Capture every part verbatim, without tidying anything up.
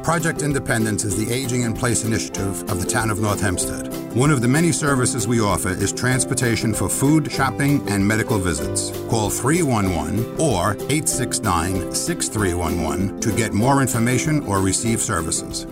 Project Independence is the Aging in Place initiative of the town of North Hempstead. One of the many services we offer is transportation for food, shopping, and medical visits. Call three one one or eight six nine, six three one one to get more information or receive services.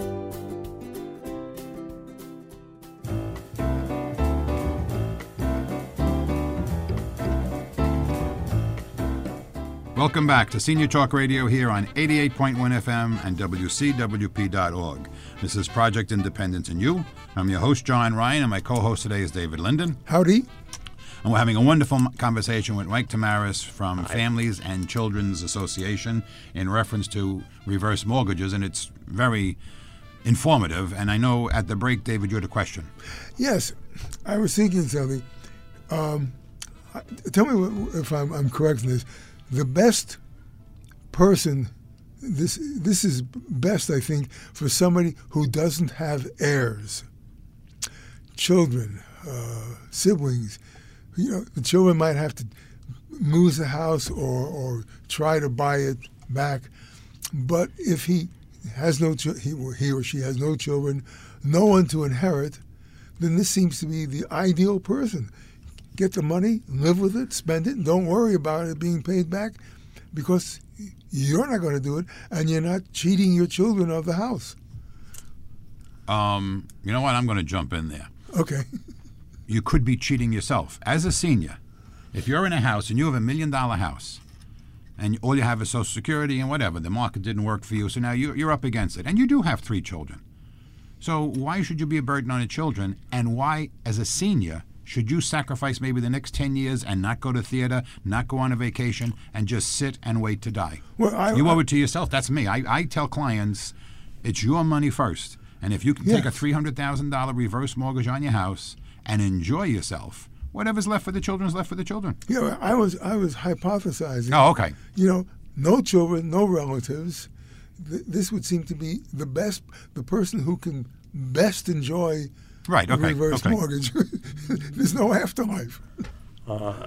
Welcome back to Senior Talk Radio here on eighty-eight point one F M and W C W P dot org. This is Project Independence and You. I'm your host, John Ryan, and my co-host today is David Linden. Howdy. And we're having a wonderful conversation with Mike Tamaris from Hi. Families and Children's Association in reference to reverse mortgages, and it's very informative. And I know at the break, David, you had a question. Yes. I was thinking something. Um, tell me if I'm, I'm correct in this. The best person, this this is best, I think, for somebody who doesn't have heirs, children, uh, siblings. You know, the children might have to lose the house or, or try to buy it back. But if he has no ch- he, he or she has no children, no one to inherit, then this seems to be the ideal person. Get the money, live with it, spend it, and don't worry about it being paid back because you're not going to do it and you're not cheating your children of the house. Um, you know what? I'm going to jump in there. Okay. You could be cheating yourself. As a senior, if you're in a house and you have a million-dollar house and all you have is Social Security and whatever, the market didn't work for you, so now you're up against it. And you do have three children. So why should you be a burden on the children? And why, as a senior, should you sacrifice maybe the next ten years and not go to theater, not go on a vacation, and just sit and wait to die? Well, I, you I, owe it to yourself. That's me. I, I tell clients, it's your money first. And if you can yeah. take a three hundred thousand dollars reverse mortgage on your house and enjoy yourself, whatever's left for the children is left for the children. Yeah, I was I was hypothesizing. Oh, okay. You know, no children, no relatives. Th- this would seem to be the best, the person who can best enjoy Right, okay, reverse okay. mortgage. There's no afterlife. Uh,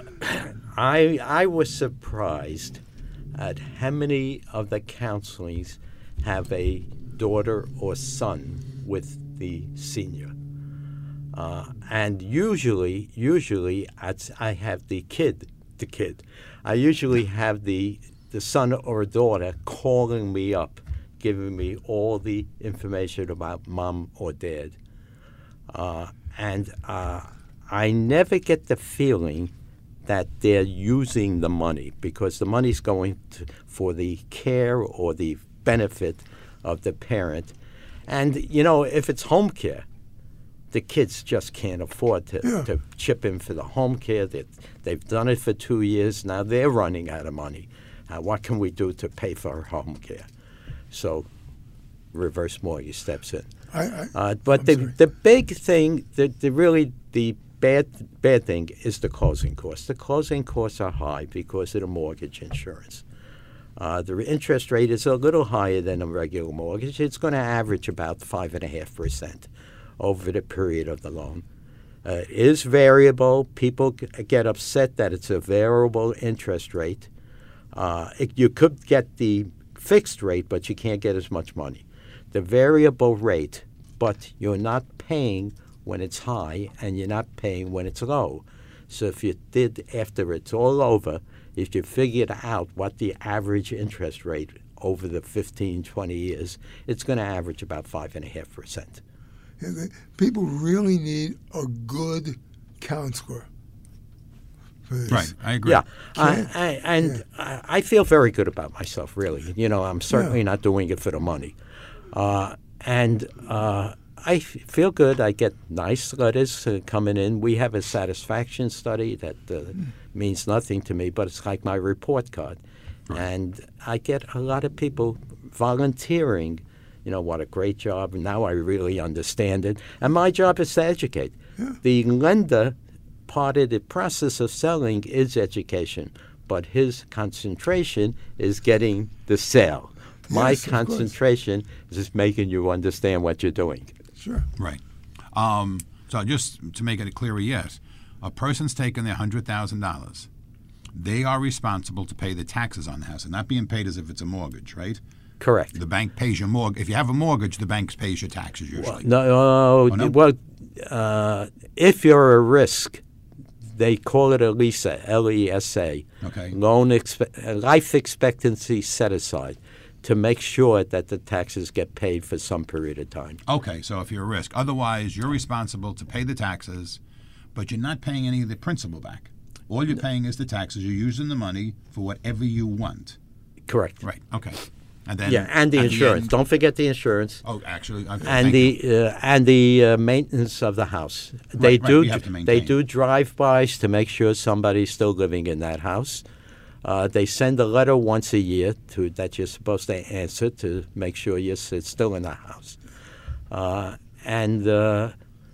I I was surprised at how many of the counselings have a daughter or son with the senior. Uh, and usually, usually I'd, I have the kid, the kid. I usually have the the son or daughter calling me up, giving me all the information about mom or dad. Uh, and uh, I never get the feeling that they're using the money because the money's going to, for the care or the benefit of the parent. And, you know, if it's home care, the kids just can't afford to, yeah. to chip in for the home care. They, they've done it for two years. Now they're running out of money. Uh, what can we do to pay for home care? So reverse mortgage steps in. I, I, uh, but I'm the sorry. the big thing, the, the really the bad bad thing is the closing costs. The closing costs are high because of the mortgage insurance. Uh, the interest rate is a little higher than a regular mortgage. It's going to average about five and a half percent over the period of the loan. Uh, it is variable. People g- get upset that it's a variable interest rate. Uh, it, you could get the fixed rate, but you can't get as much money. The variable rate, but you're not paying when it's high and you're not paying when it's low. So if you did, after it's all over, if you figured out what the average interest rate over the fifteen, twenty years, it's going to average about five point five percent. Yeah, they, people really need a good counselor for this. Right, I agree. Yeah, Can't- I, I, and yeah. I, I feel very good about myself, really. You know, I'm certainly Yeah. not doing it for the money. Uh, and uh, I f- feel good. I get nice letters uh, coming in. We have a satisfaction study that uh, mm. means nothing to me, but it's like my report card. Right. And I get a lot of people volunteering. You know, what a great job. Now I really understand it. And my job is to educate. Yeah. The lender, part of the process of selling is education, but his concentration is getting the sale. My Yes, of concentration is just making you understand what you're doing. Sure. Right. Um, so just to make it clearer yet, a person's taking their one hundred thousand dollars. They are responsible to pay the taxes on the house. And not being paid as if it's a mortgage, right? Correct. The bank pays your mortgage. If you have a mortgage, the bank pays your taxes usually. No, no, Oh, no? well, uh, if you're a risk, they call it a LESA, L E S A, Okay. loan expe- life expectancy set aside, to make sure that the taxes get paid for some period of time. Okay, so if you're a risk. Otherwise, you're responsible to pay the taxes, but you're not paying any of the principal back. All you're paying is the taxes. You're using the money for whatever you want. Correct. Right, okay. And then Yeah, and the at insurance. end- Don't forget the insurance. oh, actually, okay, And thank the you. uh, and the uh, maintenance of the house. They Right, right, do you have to they maintain. do drive-bys to make sure somebody's still living in that house. Uh, they send a letter once a year to that you're supposed to answer to make sure you're s- still in the house. Uh, and uh,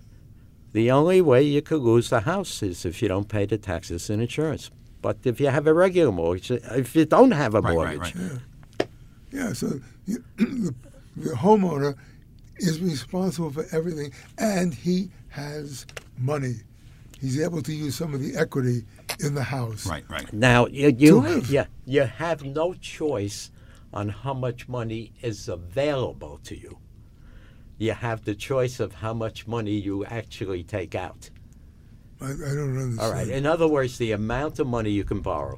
the only way you could lose the house is if you don't pay the taxes and insurance. But if you have a regular mortgage, if you don't have a Right, mortgage, right, right. Yeah, so you, the, the homeowner is responsible for everything, and he has money. He's able to use some of the equity in the house. Right, right. Now you, you live. yeah you have no choice on how much money is available to you. You have the choice of how much money you actually take out. I, I don't understand. All right. In other words, the amount of money you can borrow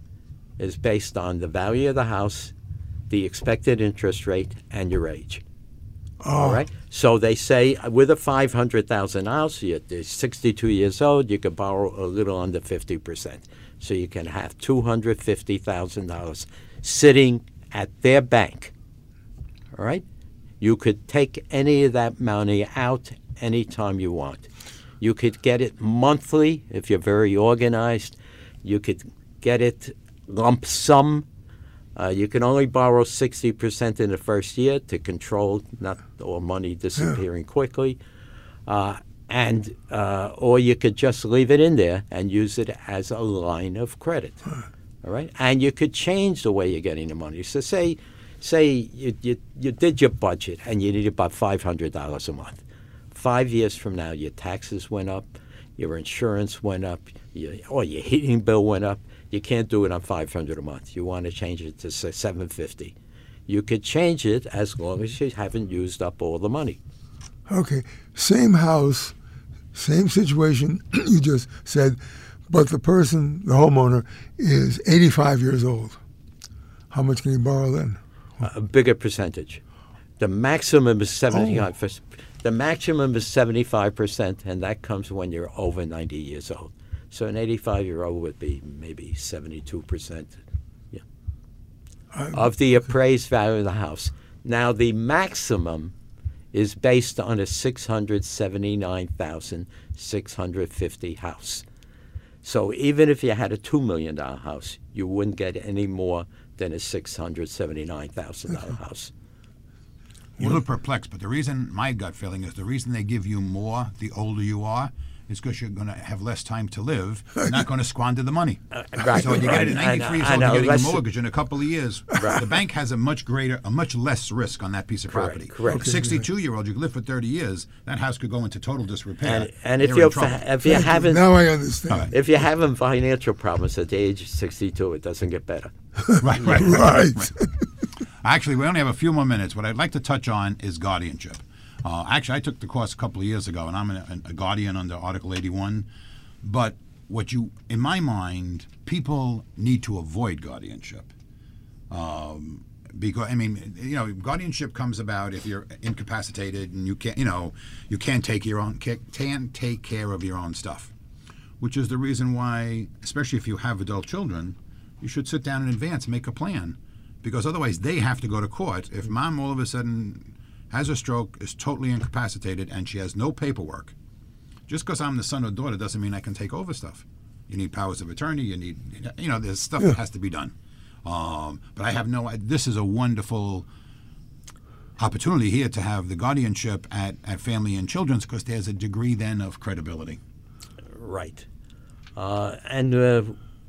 is based on the value of the house, the expected interest rate, and your age. Oh, All right. So they say uh, with a five hundred thousand house, you're sixty-two years old, you could borrow a little under fifty percent. So you can have two hundred fifty thousand dollars sitting at their bank. All right. You could take any of that money out anytime you want. You could get it monthly if you're very organized. You could get it lump sum. Uh, you can only borrow sixty percent in the first year to control not all money disappearing quickly. Uh, and uh, or you could just leave it in there and use it as a line of credit. All right? And you could change the way you're getting the money. So say say you, you, you did your budget and you need about five hundred dollars a month. Five years from now, your taxes went up, your insurance went up, your, or your heating bill went up. You can't do it on five hundred dollars a month. You want to change it to say seven hundred fifty dollars. You could change it as long as you haven't used up all the money. okay. Same house, same situation you just said, but the person, the homeowner, is eighty-five years old. How much can he borrow then? A bigger percentage. The maximum is seventy-five percent. The maximum is seventy-five percent, and that comes when you're over ninety years old. So an eighty-five-year-old would be maybe seventy-two percent yeah, I- of the appraised value of the house. Now, the maximum is based on a six hundred seventy-nine thousand six hundred fifty house. So even if you had a two million dollars house, you wouldn't get any more than a six hundred seventy-nine thousand dollars house. You look perplexed, but the reason, my gut feeling is the reason they give you more the older you are is because you're going to have less time to live. You're not going to squander the money. right, So when you get right. at I know, ninety-three years I old, know, you're getting less- a mortgage in a couple of years. The bank has a much greater, a much less risk on that piece of Correct, property. correct. A sixty-two-year-old, you could live for thirty years. That house could go into total disrepair. And, and if You're you in trouble. if you Thank you. haven't Now I understand. All right. if you're having financial problems at the age of sixty-two, it doesn't get better. right, right, right. Right. Actually, we only have a few more minutes. What I'd like to touch on is guardianship. Uh, actually, I took the course a couple of years ago, and I'm a, a guardian under Article eighty-one. But what you, in my mind, people need to avoid guardianship. Um, because I mean, you know, guardianship comes about if you're incapacitated and you can't, you know, you can't take your own, can't take care of your own stuff. Which is the reason why, especially if you have adult children, you should sit down in advance and make a plan. Because otherwise they have to go to court. If mom all of a sudden has a stroke, is totally incapacitated, and she has no paperwork, just because I'm the son or daughter doesn't mean I can take over stuff. You need powers of attorney, you need, you know, there's stuff that has to be done. Um, but I have no, this is a wonderful opportunity here to have the guardianship at, at Family and Children's, because there's a degree then of credibility. Right. Uh, and uh,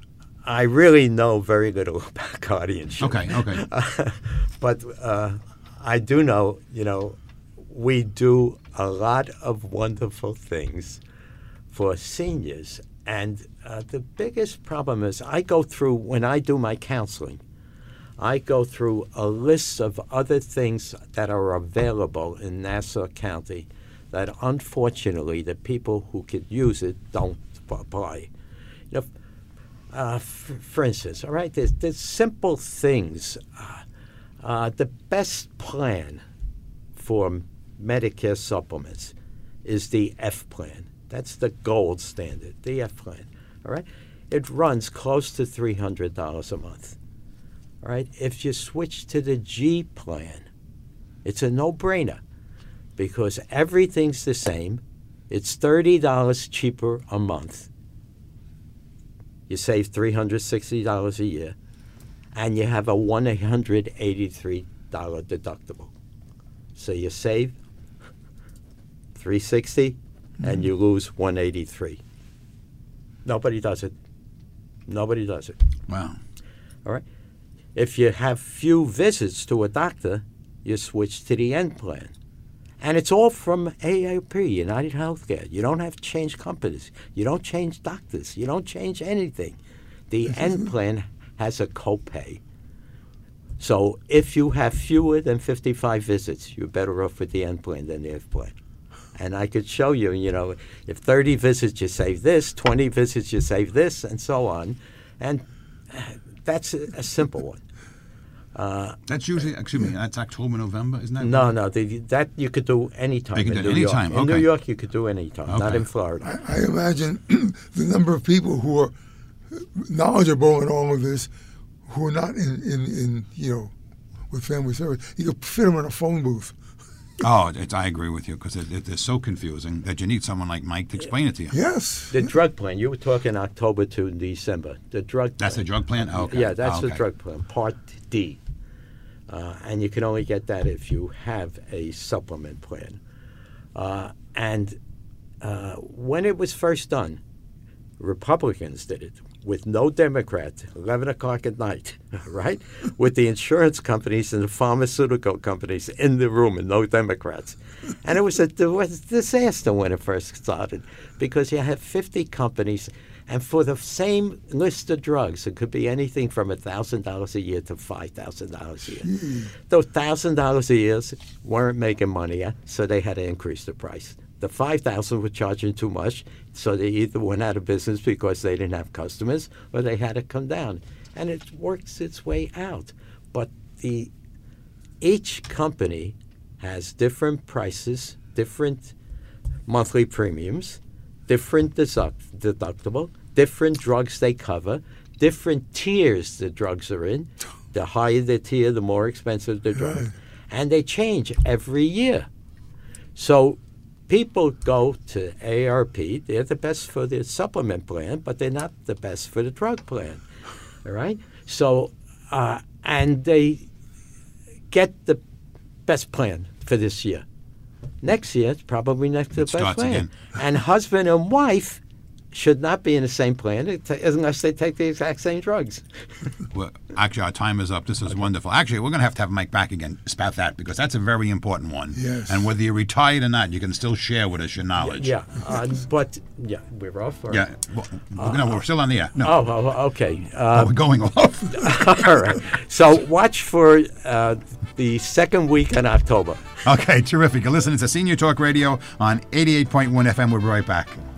I really know very little about guardianship. Okay, okay. but uh, I do know, you know, we do a lot of wonderful things for seniors. And uh, the biggest problem is I go through, when I do my counseling, I go through a list of other things that are available in Nassau County that unfortunately the people who could use it don't apply. You know, uh, f- for instance, all right, there's, there's simple things. Uh, uh, the best plan for Medicare supplements is the F plan. That's the gold standard, the F plan. All right, it runs close to three hundred dollars a month. All right, if you switch to the G plan, it's a no-brainer because everything's the same. It's thirty dollars cheaper a month. You save three hundred sixty dollars a year, and you have a one hundred eighty-three dollars deductible. So you save three hundred sixty dollars mm-hmm. and you lose one hundred eighty-three dollars. Nobody does it. Nobody does it. Wow. All right. If you have few visits to a doctor, you switch to the N plan. And it's all from A A R P, United Healthcare. You don't have to change companies. You don't change doctors. You don't change anything. The N plan has a copay. So if you have fewer than fifty-five visits, you're better off with the N plan than the F plan. And I could show you, you know, if thirty visits you save this, twenty visits you save this, and so on. And that's a, a simple one. Uh, that's usually, excuse me, that's October, November, isn't that? No, no, the, that you could do any time. You can in do New any York. time, In okay. New York, you could do any time, Okay. not in Florida. I, I imagine the number of people who are knowledgeable in all of this, who are not in, in, in you know, with family service, you could fit them in a phone booth. Oh, it's, I agree with you because it, it, it's so confusing that you need someone like Mike to explain it to you. Yes. The drug plan, you were talking October to December. The drug That's plan. the drug plan? Oh, okay. Yeah, that's Oh, the okay. drug plan, Part D. Uh, and you can only get that if you have a supplement plan. Uh, and uh, when it was first done, Republicans did it with no Democrats, eleven o'clock at night, right? With the insurance companies and the pharmaceutical companies in the room and no Democrats. And it was a, it was a disaster when it first started because you had fifty companies, and for the same list of drugs, it could be anything from one thousand dollars a year to five thousand dollars a year. Mm. Those one thousand dollars a year weren't making money yet, so they had to increase the price. The five thousand dollars were charging too much, so they either went out of business because they didn't have customers or they had to come down. And it works its way out. But the each company has different prices, different monthly premiums, different deduct- deductible, different drugs they cover, different tiers the drugs are in. The higher the tier, the more expensive the drug. Right. And they change every year. So people go to A A R P. They're the best for the supplement plan, but they're not the best for the drug plan. All right? So, uh, and they get the best plan for this year. Next year, it's probably next to the It best starts plan. again. And husband and wife should not be in the same plan unless they take the exact same drugs. Well, actually, our time is up. This is wonderful. Actually, we're going to have to have Mike back again about that because that's a very important one. Yes. And whether you're retired or not, you can still share with us your knowledge. Yeah, uh, but yeah, we're off. Or? Yeah. Well, we're, no, we're still on the air. No. Oh, oh, okay. Oh, Uh, we're going off. all right. So watch for uh, the second week in October. Okay, terrific. You're listening to Senior Talk Radio on eighty-eight point one F M. We'll be right back.